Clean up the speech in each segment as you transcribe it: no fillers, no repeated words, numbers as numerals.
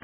第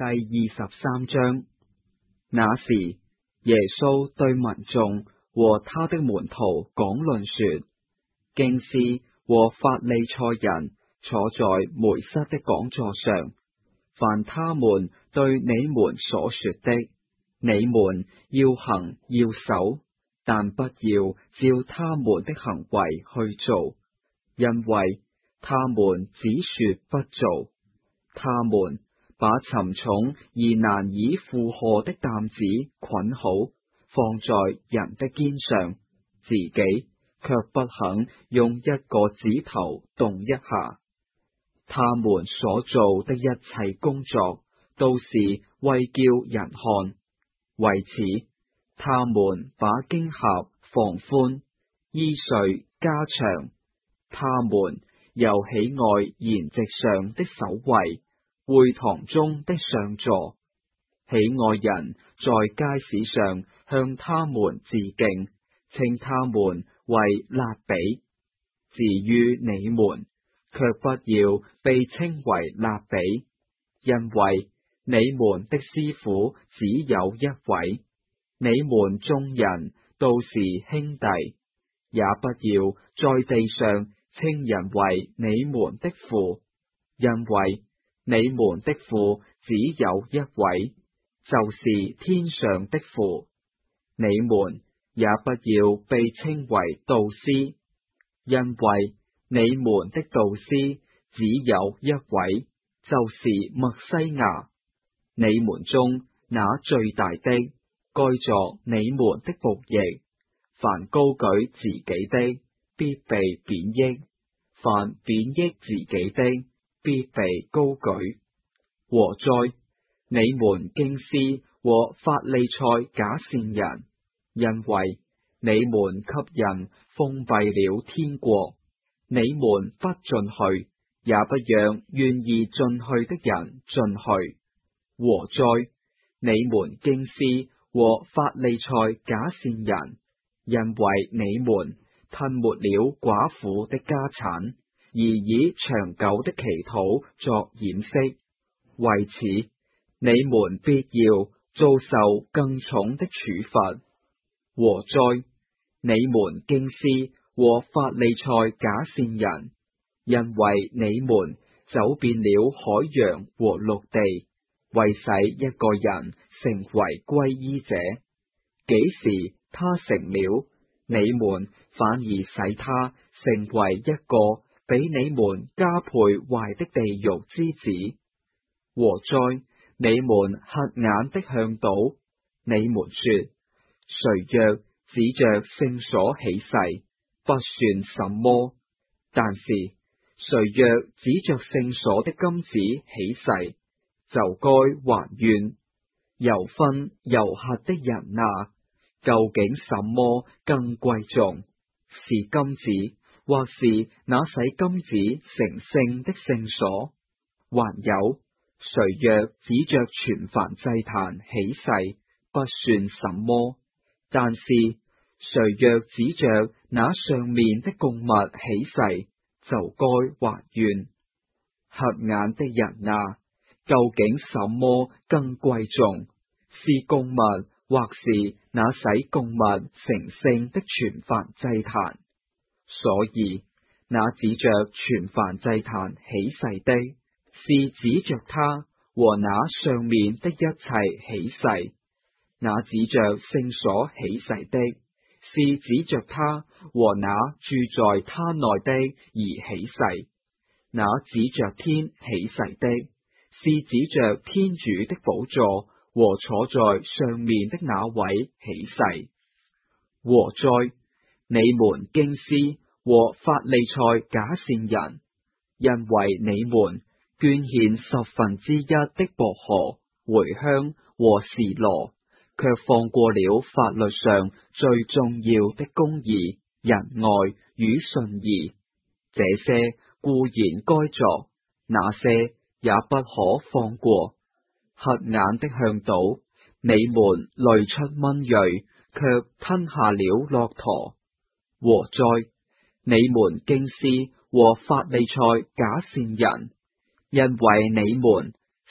23章。那時，耶穌對民眾和他的門徒講論說：經師和法利賽人坐在梅瑟的講座上，凡他們對你們所說的，你們要行要守，但不要照他們的行為去做，因為他們只說不做。他們把沉重而難以負荷的擔子捆好，放在人的肩上，自己卻不肯用一個指頭動一下。他們所做的一切工作，都是為叫人看。為此，他們把經匣放寬，衣繸加長。他們又喜愛筵席上的首位，會堂中的上座，喜愛人在街市上向他們致敬，稱他們為辣彼。至於你們，卻不要被稱為辣彼，因為你們的師傅只有一位，你們眾人都是兄弟。也不要在地上稱人為你們的父，因為你們的父只有一位，就是天上的父。你們也不要被稱為導師，因為你們的導師只有一位，就是默西亞。你們中那最大的，該作你們的僕役。凡高舉自己的，必被貶抑；凡貶抑自己的，必被高舉。禍哉！你們經師和法利賽假善人，因為你們給人封閉了天國，你們不進去，也不讓願意進去的人進去。禍哉！你們經師和法利賽假善人，因為你們吞沒了寡婦的家產，而以長久的祈禱作掩飾。為此，你們必要遭受更重的處罰。禍哉！你們經師和法利賽假善人，因為你們走遍了海洋和陸地，為使一個人成為皈依者。幾時他成了，你們反而使他成為一個比你們加倍壞的地獄之子。禍哉！你們瞎眼的向導，你們說，誰若指着聖所起誓，不算什麼；但是誰若指着聖所的金子起誓，就該還願。又昏又瞎的人啊，究竟什麼更貴重？是金子，或是那使金子成聖的聖所？還有，誰若指着全燔祭壇起誓，不算什麼；但是誰若指着那上面的供物起誓，就該還願。瞎眼的人啊，究竟什麼更貴重？是供物，或是那使供物成聖的全燔祭壇？所以，那指着全燔祭壇起誓的，是指着他和那上面的一切起誓；那指着聖所起誓的，是指着他和那住在他內的而起誓；那指着天起誓的，是指着天主的寶座和坐在上面的那位起誓。禍哉！你們經師和法利賽假善人，因為你們捐獻1/10的薄荷、茴香和蒔蘿，卻放過了法律上最重要的公義、仁愛與信義。這些固然該作，那些也不可放過。瞎眼的向導，你們濾出蚊蚋，卻吞下了駱駝。禍哉！你們經師和法利賽假善人，因為你們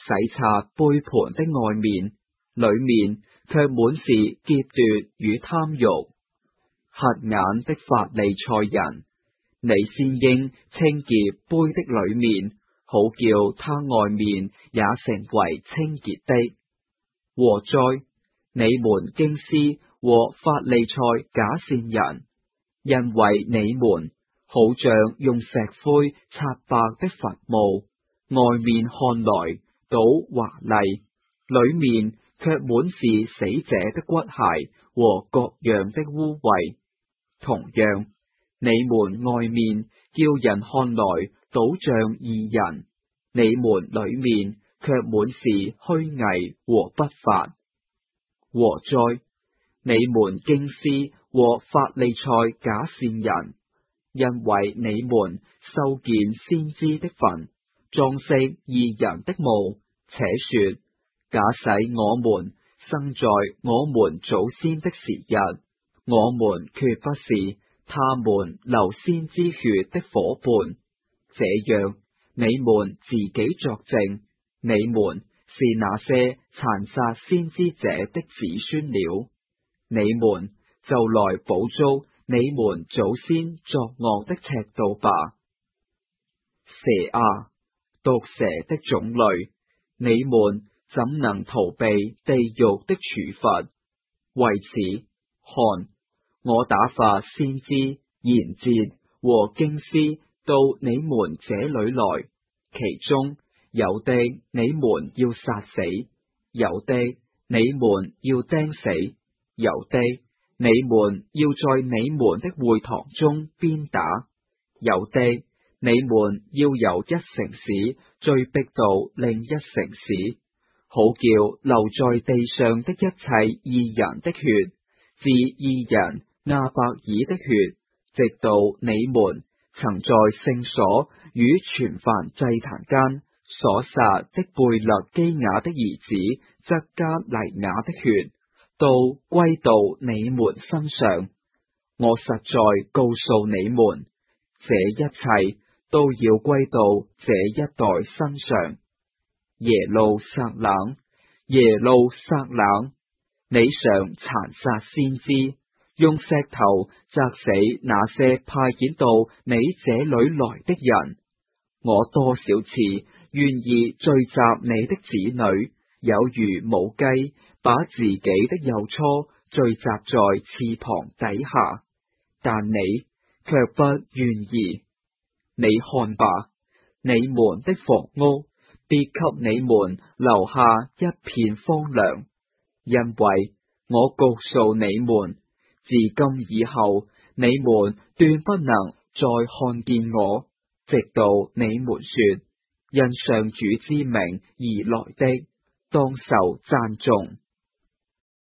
洗擦杯盤的外面，裏面卻滿是劫奪與貪欲。瞎眼的法利賽人，你先應清潔杯的裏面，好叫它外面也成為清潔的。禍哉！你們經師和法利賽假善人，因為你們好像用石灰刷白的墳墓，外面看來倒華麗，裏面卻滿是死者的骨骸和各樣的污穢。同樣，你們外面叫人看來倒像義人，你們裏面卻滿是虛偽和不法。禍哉！你們經師和法利賽假善人，因為你們修建先知的墳，裝飾義人的墓，且說：假使我們生在我們祖先的時日，我們決不是他們流先知血的夥伴。這樣，你們自己作證，你們是那些殘殺先知者的子孫了。你們就來補足你們祖先作惡的尺度吧。蛇啊，毒蛇的種類，你們怎能逃避地獄的處罰？為此，看，我打發先知、賢哲和經師到你們這裏來，其中有的你們要殺死，有的你們要釘死，有的你們要在你們的會堂中鞭打，有的你們要由一城市追逼到另一城市，好叫流在地上的一切義人的血，至義人亞伯爾的血，直到你們曾在聖所與全燔祭壇間所殺的貝勒基雅的兒子則加黎雅的血，都歸到你們身上。我實在告訴你們，這一切都要歸到這一代身上。耶路撒冷，耶路撒冷，你常殘殺先知，用石頭砸死那些派遣到你這裏來的人。我多少次願意聚集你的子女，有如母雞把自己的幼雛聚集在翅膀底下，但你卻不願意。你看吧，你們的房屋必給你們留下一片荒涼，因為我告訴你們，自今以後，你們斷不能再看見我，直到你們說，因上主之名而來的，當受讚頌。